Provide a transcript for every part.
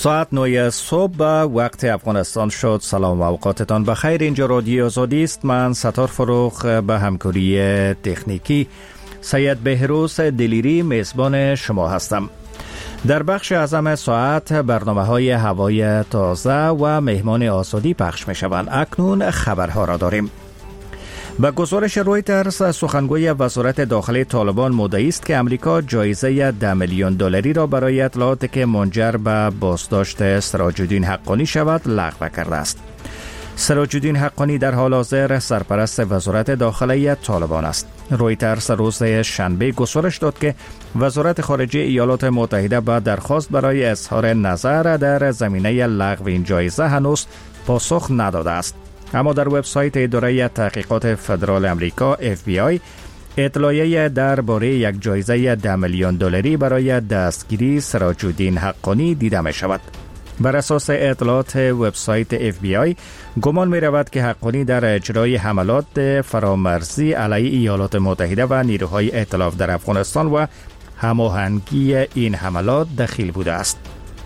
ساعت 9 صبح وقت افغانستان شد. سلام و اوقاتتان بخیر. اینجا رادیو آزادی است. من ستار فروخ به همکاری تکنیکی سید بهروز دلیری میزبان شما هستم. در بخش اعظم ساعت برنامه‌های هوای تازه و مهمان آزادی پخش می‌شوند. اکنون خبرها را داریم. به گزارش رویترز، سخنگوی وزارت داخلی طالبان مدعی است که امریکا جایزه $10 میلیون را برای اطلاعاتی که منجر به بازداشت سراج الدین حقانی شود لغو کرده است. سراج الدین حقانی در حال حاضر سرپرست وزارت داخلی طالبان است. رویترز روز شنبه گزارش داد که وزارت خارجه ایالات متحده به درخواست برای اظهار نظر در زمینه لغو این جایزه هنوز پاسخ نداده است. اما در وبسایت اداره تحقیقات فدرال امریکا FBI اطلاعیه درباره یک جایزه $10 میلیون برای دستگیری سراج الدین حقانی دیده می شود. بر اساس اطلاعات وبسایت FBI گمان می رود که حقانی در اجرای حملات فرامرزی علیه ایالات متحده و نیروهای ائتلاف در افغانستان و هماهنگی این حملات دخیل بوده است.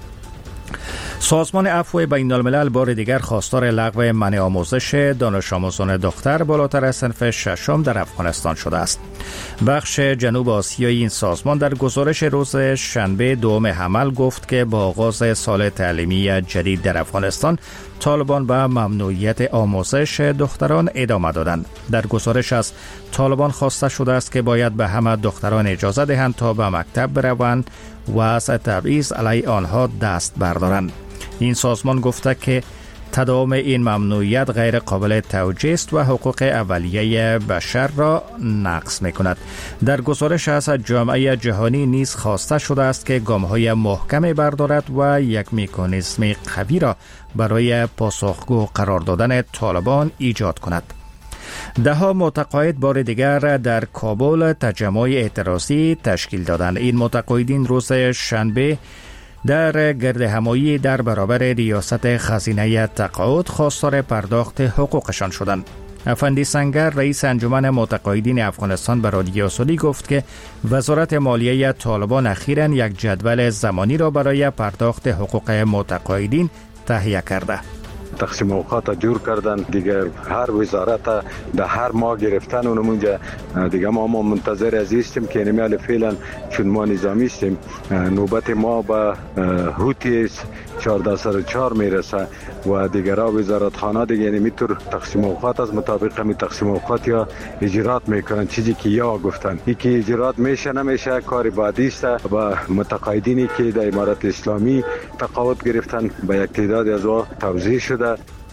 سازمان عفو بین الملل بار دیگر خواستار لغو منع آموزش دانش آموزان دختر بالاتر از صنف ششم در افغانستان شده است. بخش جنوب آسیایی این سازمان در گزارش روز شنبه دوم حمل گفت که با آغاز سال تعلیمی جدید در افغانستان طالبان به ممنوعیت آموزش دختران ادامه دادند. در گزارش از طالبان خواسته شده است که باید به همه دختران اجازه دهند تا به مکتب بروند و از تبعیض علیه آنها دست بردارند. این سازمان گفته که تداوم این ممنوعیت غیر قابل توجیه است و حقوق اولیه بشر را نقض می‌کند. در گزارش از جامعه جهانی نیز خواسته شده است که گام‌های محکمی بردارد و یک مکانیزم قوی را برای پاسخگو قرار دادن طالبان ایجاد کند. ده‌ها متقاعد بار دیگر در کابل تجمع اعتراضی تشکیل دادند. این متقاعدین روز شنبه در گردهمایی در برابر ریاست خزینه تقاعد خواستار پرداخت حقوقشان شدند. افندی سنگر رئیس انجمن متقاعدین افغانستان به رادیو آزادی گفت که وزارت مالیه طالبان اخیراً یک جدول زمانی را برای پرداخت حقوق متقاعدین تهیه کرده. تقسیم اوقات جور کردن دیگه، هر وزارت در هر ماه گرفتن اونمونجا دیگه ما منتظر هستیم که نمیال فعلا چون ما نظامی هستیم نوبت ما به هوتی 1404 میرسه و دیگر وزارت خانه دیگه نمیتور تقسیم اوقات از مطابق می تقسیم اوقات یا اجرات میکنن، چیزی که یا گفتن یکی اجرات میشه نمیشه کار بعدی است. و متقاعدینی که در امارت اسلامی تقاعد گرفتن به یک تعداد از وا توزیع شده.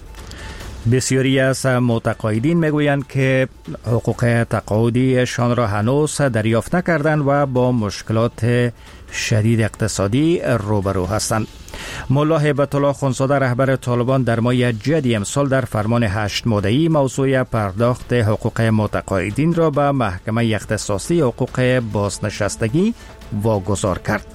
بسیاری از متقاعدین میگویند که حقوق تقاعدیشان را هنوز دریافت نکردند و با مشکلات شدید اقتصادی روبرو هستند. ملا هیبت الله خونزاده رهبر طالبان در ماه جدی امسال در فرمان 8 ماده‌ای موضوع پرداخت حقوق متقاعدین را به محکمه اختصاصی حقوق بازنشستگی واگذار کرد.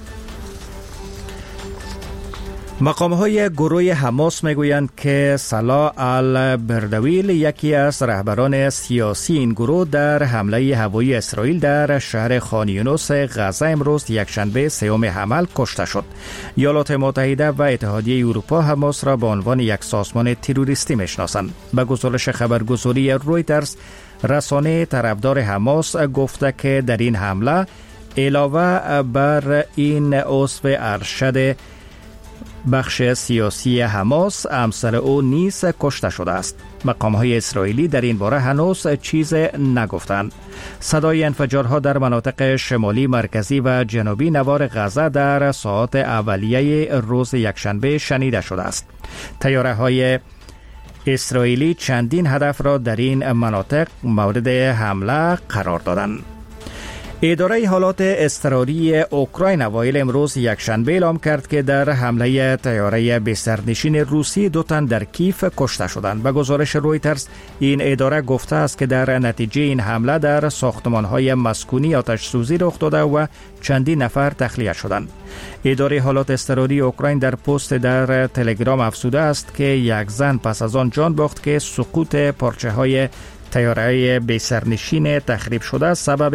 مقام‌های گروه حماس میگویند که صلاح البردویل یکی از رهبران سیاسی این گروه در حمله هوایی اسرائیل در شهر خان یونس غزه امروز یکشنبه سوم حمل کشته شد. ایالات متحده و اتحادیه اروپا حماس را به عنوان یک سازمان تروریستی میشناسند. به گزارش خبرگزاری رویترز، رسانه طرفدار حماس گفته که در این حمله علاوه بر این عضو ارشد بخش سیاسی حماس همسر او نیز کشته شده است. مقام‌های اسرائیلی در این باره هنوز چیز نگفتند. صدای انفجارها در مناطق شمالی، مرکزی و جنوبی نوار غزه در ساعات اولیه روز یکشنبه شنیده شده است. طیاره‌های اسرائیلی چندین هدف را در این مناطق مورد حمله قرار دادند. اداره حالات اضطراری اوکراین اوایل امروز یکشنبه اعلام کرد که در حمله طیاره بسترنشین روسی 2 تن در کیف کشته شدند. به گزارش رویترز این اداره گفته است که در نتیجه این حمله در ساختمان‌های مسکونی آتش سوزی رخ داده و چندین نفر تخلیه شدند. اداره حالات اضطراری اوکراین در پست در تلگرام افزوده است که یک زن پس از آن جان باخت که سقوط پارچه‌های طیاره بسترنشین تخریب شده سبب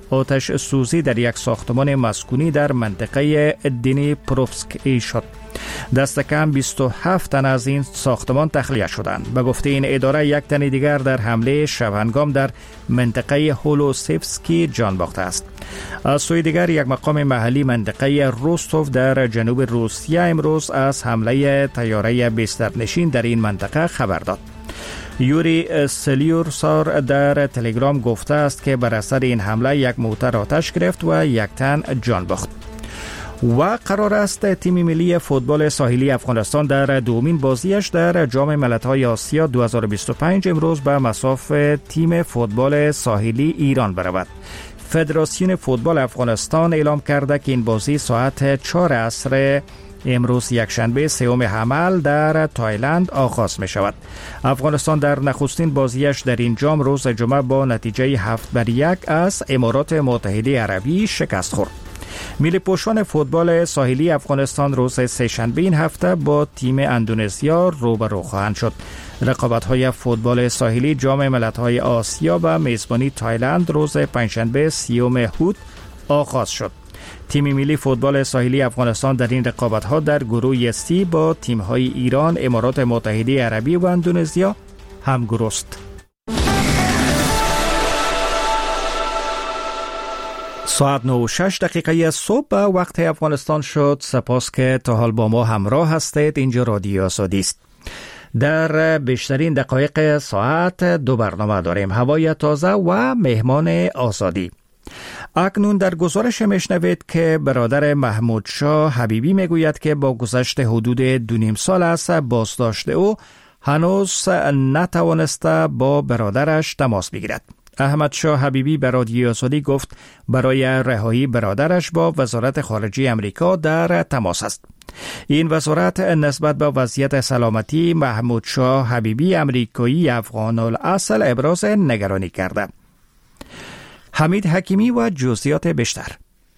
آتش سوزی در یک ساختمان مسکونی در منطقه دنیپروفسک شد. دست کم 27 تن از این ساختمان تخلیه شدند. به گفته این اداره یک تن دیگر در حمله شبهنگام در منطقه هولوسیفسکی جان باخته است. از سوی دیگر یک مقام محلی منطقه روستوف در جنوب روسیه امروز از حمله طیاره بسترنشین در این منطقه خبر داد. یوری سلیورسار در تلگرام گفته است که بر اثر این حمله یک موتر آتش گرفت و یک تن جان باخت. و قرار است تیم ملی فوتبال ساحلی افغانستان در دومین بازیش در جام ملت‌های آسیا 2025 امروز به مصاف تیم فوتبال ساحلی ایران برود. فدراسیون فوتبال افغانستان اعلام کرده که این بازی ساعت 4 عصر امروز یکشنبه 3 حمل در تایلند آغاز می شود. افغانستان در نخستین بازیش در این جام روز جمعه با نتیجه 7-1 از امارات متحده عربی شکست خورد. ملی پوشان فوتبال ساحلی افغانستان روز سه‌شنبه این هفته با تیم اندونزیا روبرو خواهند شد. رقابت‌های فوتبال ساحلی جام ملت‌های آسیا به میزبانی تایلند روز پنجشنبه 30 هوت آغاز شد. تیم ملی فوتبال ساحلی افغانستان در این رقابت‌ها در گروه C با تیم‌های ایران، امارات متحده عربی و اندونزیا همگروه است. ساعت 9:06 صبح به وقت افغانستان شد. سپاس که تا حال با ما همراه هستید. اینجا رادیو آزادی است. در بیشترین دقایق ساعت 2 برنامه داریم: هوای تازه و مهمان آزادی. اکنون در گزارش میشنوید که برادر محمود شاه حبیبی میگوید که با گذشت حدود 2.5 سال از بازداشت او هنوز نتوانسته با برادرش تماس بگیرد. احمد شاه حبیبی به رادیو آزادی گفت برای رهایی برادرش با وزارت خارجه امریکا در تماس است. این وزارت نسبت به وضعیت سلامتی محمود شاه حبیبی امریکایی افغان الاصل ابراز نگرانی کرده. حمید حکیمی و جزئیات بیشتر.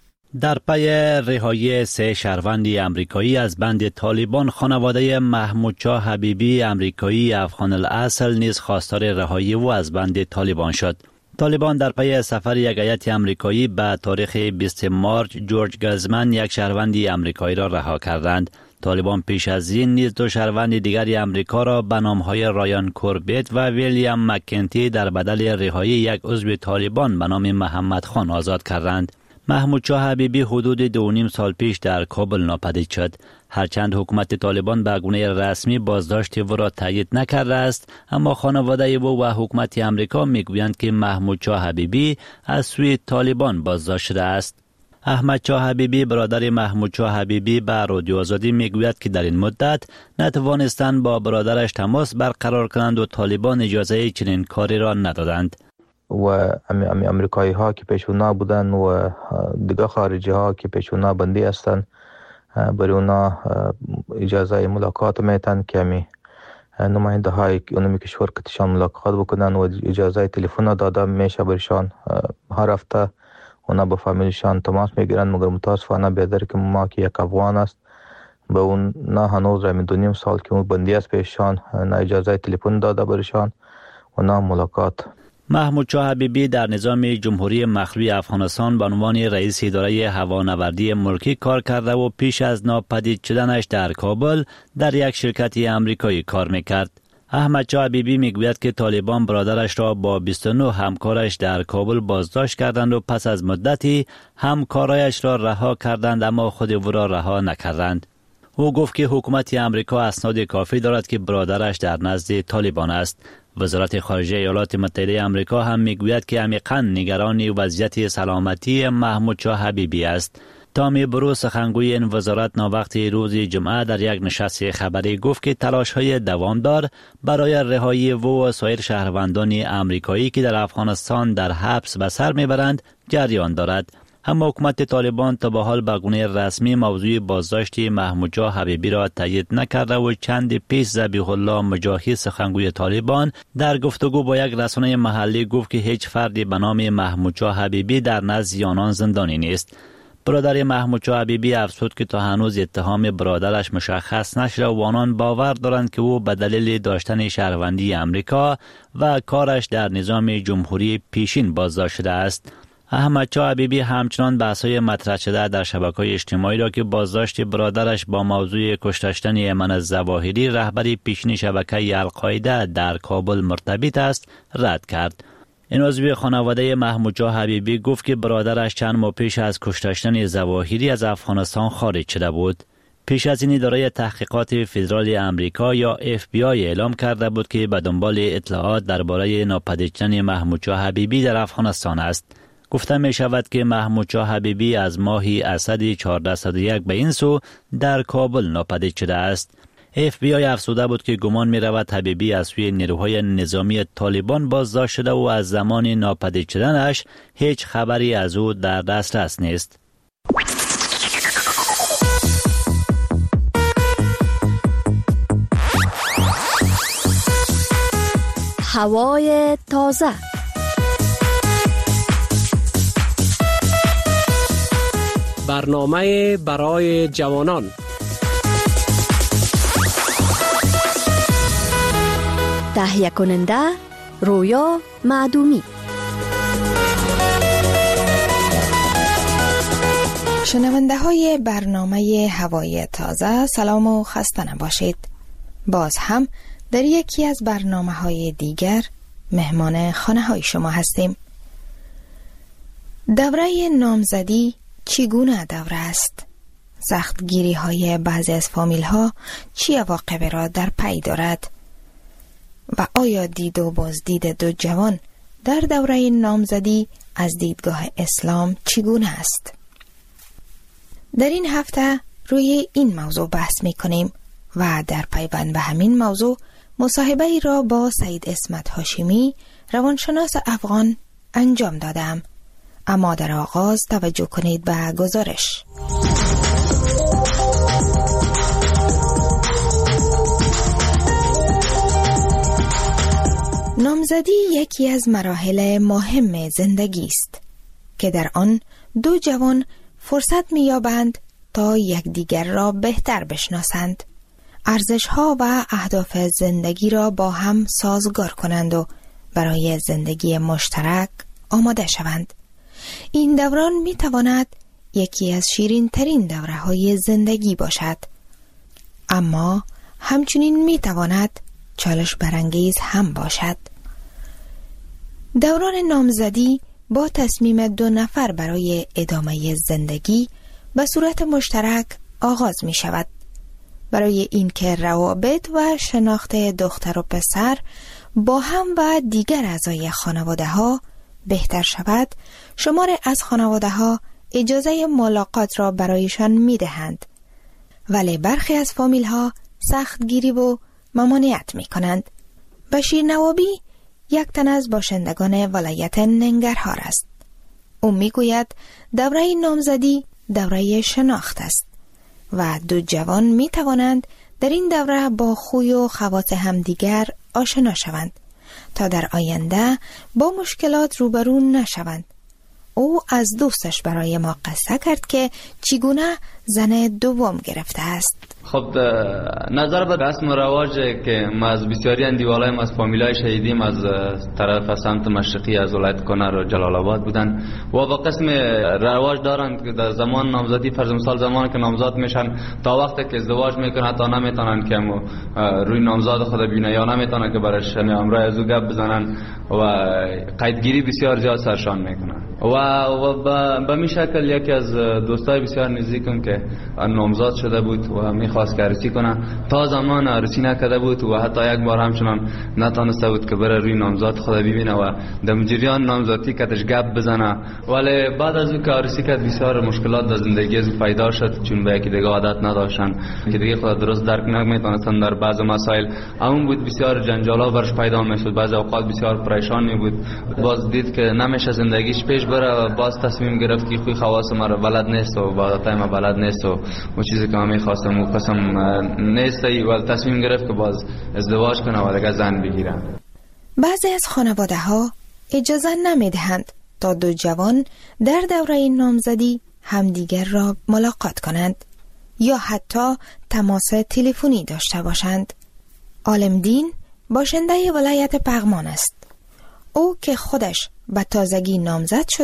در پی رهایی 3 شهروند امریکایی از بند طالبان، خانواده محمود شاه حبیبی امریکایی افغان الاصل نیز خواستار رهایی او از بند طالبان شد. طالبان در پی سفر یک هیئت امریکایی به تاریخ 20 مارچ جورج گزمن یک شهروند امریکایی را رها کردند. طالبان پیش از این نیز 2 شهروند دیگر امریکا را به نام‌های رایان کوربت و ویلیام مکنتی در بدل رهایی یک عضو طالبان به نام محمد خان آزاد کردند. محمود شاه حبیبی حدود 2.5 سال پیش در کابل ناپدید شد. هرچند حکومت طالبان به گونه رسمی بازداشت او را تایید نکرده است، اما خانواده او و حکومت امریکا میگویند که محمود شاه حبیبی از سوی طالبان بازداشت شده است. احمد شاه حبیبی برادر محمود شاه حبیبی به رادیو آزادی میگوید که در این مدت نتوانستند با برادرش تماس برقرار کنند و طالبان اجازه چنین کاری را ندادند. و امریکایی ها که پیشونا بودن و دیگه خارجی ها که پیشونا بندی هستن برای اونا اجازه ملاقات میتن که همی نماینده های اونمی کشور کتشان ملاقات بکنن و اجازه تلفن داده میشه برشان. هر هفته اونا با فامیلشان تماس میگیرن، مگر متاسفانه بیادر که ما که یک افغان است به اون نه هنوز رمی 2.5 سال که اون بندی است پیششان نه اجازه تلفن داده برشان و نه ملاقات. محمود شاه حبیبی در نظام جمهوری مخلوع افغانستان به عنوان رئیس اداره هوانوردی ملکی کار کرده و پیش از ناپدید شدنش در کابل در یک شرکت امریکایی کار میکرد. احمد شاه حبیبی میگوید که طالبان برادرش را با 29 همکارش در کابل بازداشت کردند و پس از مدتی همکارایش را رها کردند، اما خود او را رها نکردند. او گفت که حکومت امریکا اسناد کافی دارد که برادرش در نزد طالبان است. وزارت خارجه ایالات متحده آمریکا هم میگوید که عمیقاً نگران وضعیت سلامتی محمود شاه حبیبی است. تامی برو، سخنگوی این وزارت، ناوقت روز جمعه در یک نشست خبری گفت که تلاش‌های دوامدار برای رهایی او و سایر شهروندان آمریکایی که در افغانستان در حبس به سر میبرند جریان دارد. اما حکومت طالبان تا به حال به گونه رسمی موضوع بازداشت محمود شاه حبیبی را تایید نکرده و چند پیش ذبیح الله مجاهد، سخنگوی طالبان، در گفتگو با یک رسانه محلی گفت که هیچ فردی به نام محمود شاه حبیبی در نزد آنان زندانی نیست. برادر محمود شاه حبیبی افزود که تا هنوز اتهام برادرش مشخص نشده و آنان باور دارند که او به دلیل داشتن شهروندی امریکا و کارش در نظام جمهوری پیشین بازداشت شده است. احمدشاه حبیبی همچنان بحث‌های مطرح شده در شبکه‌های اجتماعی را که بازداشت برادرش با موضوع کشتن ایمن الظواهری رهبر پیشین شبکه القاعده در کابل مرتبط است رد کرد. این عضو خانواده محمودجان حبیبی گفت که برادرش چند ماه پیش از کشتن ظواهری از افغانستان خارج شده بود. پیش از این اداره تحقیقات فدرال امریکا یا FBI اعلام کرده بود که به دنبال اطلاعات درباره ناپدید شدن محمودجان حبیبی در افغانستان است. گفته می شود که محمودجان حبیبی از ماه اسد 1401 به این سو در کابل ناپدید شده است. FBI افزوده بود که گمان می رود حبیبی از سوی نیروهای نظامی طالبان بازداشت شده و از زمان ناپدید شدنش هیچ خبری از او در دسترس نیست. هوای تازه. برنامه برای جوانان. تهیه کننده رویا معدومی. شنونده های برنامه هوای تازه، سلام و خسته نباشید. باز هم در یکی از برنامه های دیگر مهمان خانه های شما هستیم. دوره نامزدی چگونه دوره است؟ سختگیری های بعضی از فامیل ها چی عواقب را در پی دارد؟ و آیا دید و بازدید دو جوان در دوره نامزدی از دیدگاه اسلام چگونه است؟ در این هفته روی این موضوع بحث می کنیم و در پیوند به همین موضوع مصاحبه ای را با سید اسمت هاشمی، روانشناس افغان انجام دادم. اما در آغاز توجه کنید به گزارش. نامزدی یکی از مراحل مهم زندگی است که در آن دو جوان فرصت می‌یابند تا یکدیگر را بهتر بشناسند، ارزش‌ها و اهداف زندگی را با هم سازگار کنند و برای زندگی مشترک آماده شوند. این دوران می‌تواند یکی از شیرین‌ترین دوره‌های زندگی باشد، اما همچنین می‌تواند چالش برانگیز هم باشد. دوران نامزدی با تصمیم دو نفر برای ادامه زندگی به صورت مشترک آغاز می شود. برای اینکه روابط و شناخت دختر و پسر با هم و دیگر اعضای خانواده ها بهتر شود، شمار از خانواده ها اجازه ملاقات را برایشان می دهند، ولی برخی از فامیل ها سختگیری و ممانعت می کنند. بشیر نوابی یک تن از باشندگان ولایت ننگرهار است. او می گوید دوره نامزدی دوره شناخت است و دو جوان می توانند در این دوره با خوی و خواص همدیگر آشنا شوند تا در آینده با مشکلات روبرو نشوند. او از دوستش برای ما قصه کرد که چگونه زن دوم گرفته است. خب نظر به رسم و رواج که ما از بسیاری اندیوالای از فامیلای شهیدیم از طرف سمت مشرقی از ولایت کنر و جلال آباد بودن و با قسم رواج دارند که در زمان نامزدی، فرض مثال زمان که نامزاد میشن تا وقتی که ازدواج میکنن تا نمیتونن که روی نامزاد خود ببینن یا نمیتونن که برش همراه از او گپ بزنن و قیدگیری بسیار زیاد سرشان میکنن و به می شکل یکی از دوستای بسیار نزدیکم که نامزاد شده بود و میخواست که عروسی کنه، تا زمان عروسی نکرده بود و حتی یک بار همچنان نتونسته بود که بره روی نامزاد خود ببینه و در جریان نامزادی کتش گپ بزنه. ولی بعد از اون که عروسی کرد بسیار مشکلات در زندگی از پیدا شد، چون به یکی دیگه عادت نداشتن که دیگه خود درست درک نمیتونستن در بعض مسائل. اون بود بسیار جنجالا برش پیدا میشد، بعضی اوقات بسیار پریشان بود. باز دید که نمیشه زندگیش پیش بره، باز تصمیم گرفت که خوی خواص ما رو بلد نیست و عادتای ما بلد نیست و اون چیزی که من می‌خواستم و قسم نیست و تصمیم گرفت که باز ازدواج کنه و دیگه زن بگیره. بعضی از خانواده ها اجازه نمیدهند تا دو جوان در دوره نامزدی همدیگر را ملاقات کنند یا حتی تماس تلفنی داشته باشند. عالمدین باشنده ولایت پغمان است. او که خودش به تازگی نامزد شده